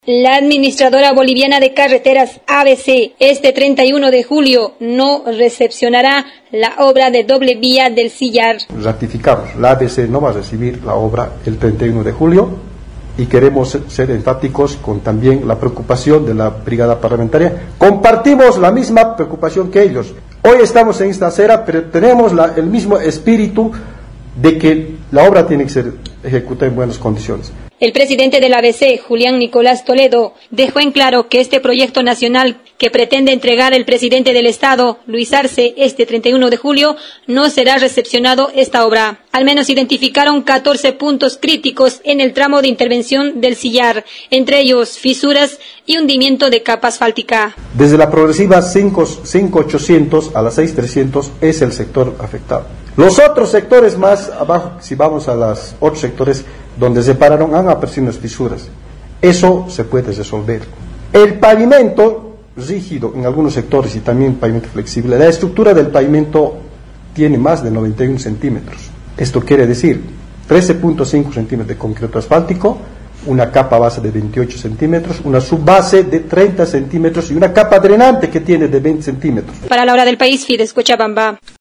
La administradora boliviana de carreteras ABC este 31 de julio no recepcionará la obra de doble vía del Sillar. Ratificamos, la ABC no va a recibir la obra el 31 de julio y queremos ser enfáticos con también la preocupación de la brigada parlamentaria. Compartimos la misma preocupación que ellos. Hoy estamos en esta acera, pero tenemos el mismo espíritu de que la obra tiene que ser ejecutada en buenas condiciones. El presidente de la ABC, Julián Nicolás Toledo, dejó en claro que este proyecto nacional que pretende entregar el presidente del Estado, Luis Arce, este 31 de julio, no será recepcionado esta obra. Al menos identificaron 14 puntos críticos en el tramo de intervención del Sillar, entre ellos fisuras y hundimiento de capa asfáltica. Desde la progresiva 5800 a la 6300 es el sector afectado. Los otros sectores más abajo, si vamos a los otros sectores donde se pararon, han aparecido unas fisuras. Eso se puede resolver. El pavimento rígido en algunos sectores y también pavimento flexible, la estructura del pavimento tiene más de 91 centímetros. Esto quiere decir 13.5 centímetros de concreto asfáltico, una capa base de 28 centímetros, una subbase de 30 centímetros y una capa drenante que tiene de 20 centímetros. Para la hora del país, Fides Cochabamba.